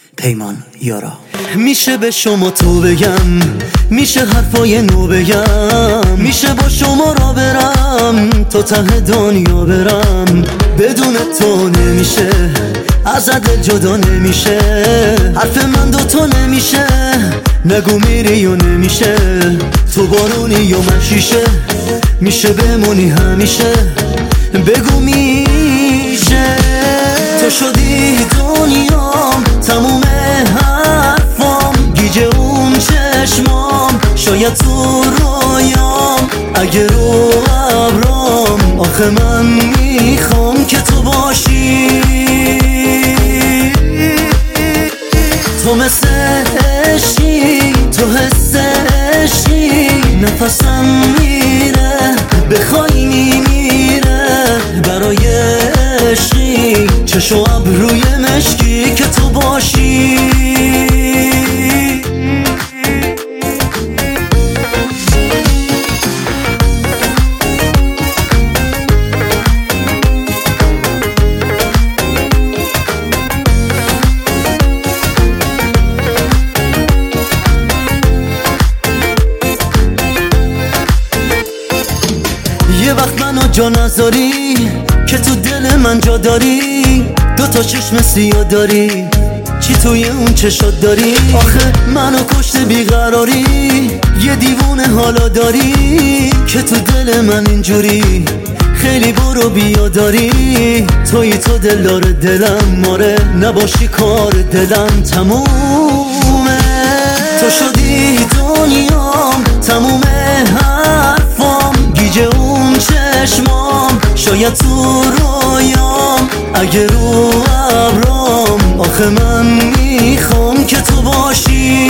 پیمان یارا. میشه به شما تو بگم، میشه حرفای نو بگم، میشه با شما را برم تا ته دنیا برم. بدون تو نمیشه، از دل جدا نمیشه، حرف من دوتا نمیشه. نگو میری و نمیشه، تو بارونی و من شیشه. میشه بمونی همیشه، بگو میشه. تو شدی دنیام، تموم حرفام، گیج اون چشمام، شاید تو رویام، اگه رو ابرام. آخه من میخوام که تو باشی. تو مثل عشقی، تو حس عشقی، نفسم میره، بخوای میمیره. برای عشقی، چشم و ابروی مشکی که تو باشی. یه وقت منو جا نذاری که تو دل من جا داری. دوتا چشم سیاه داری، چی توی اون چشات داری؟ آخه منو کشته بیقراری، یه دیوونه حالا داری که تو دل من اینجوری. خیلی برو بیا داری، توی تو دلدار دلم، ماره نباشی کار دلم تمومه. تو شدی دنیام، تموم حرفام، گیج اون چشمام، شاید تو رویام، اگه رو ابرام. آخه من میخوام که تو باشی.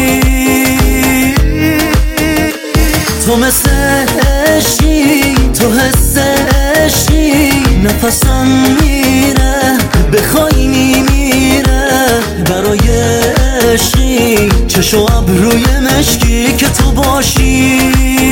تو مثل عشقی، تو حس عشقی، نفسم میره، بخوای میمیره. برای عشقی، چشم و ابروی مشکی که تو باشی.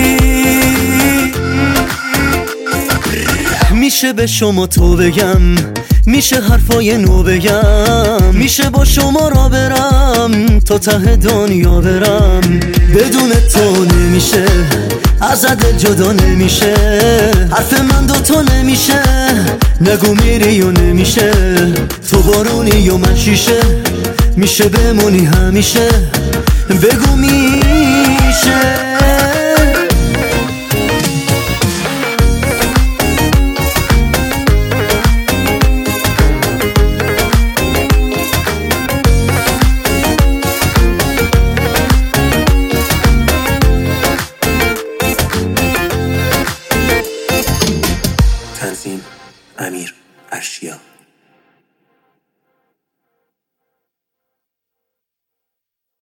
میشه به شما تو بگم، میشه حرفای نو بگم، میشه با شما را برم تا ته دنیا برم. بدون تو نمیشه، از دل جدا نمیشه، حرف من دوتا نمیشه. نگو میری و نمیشه، تو بارونی و من شیشه. میشه بمونی همیشه، بگو میشه. تنظیم امیر ارشیا.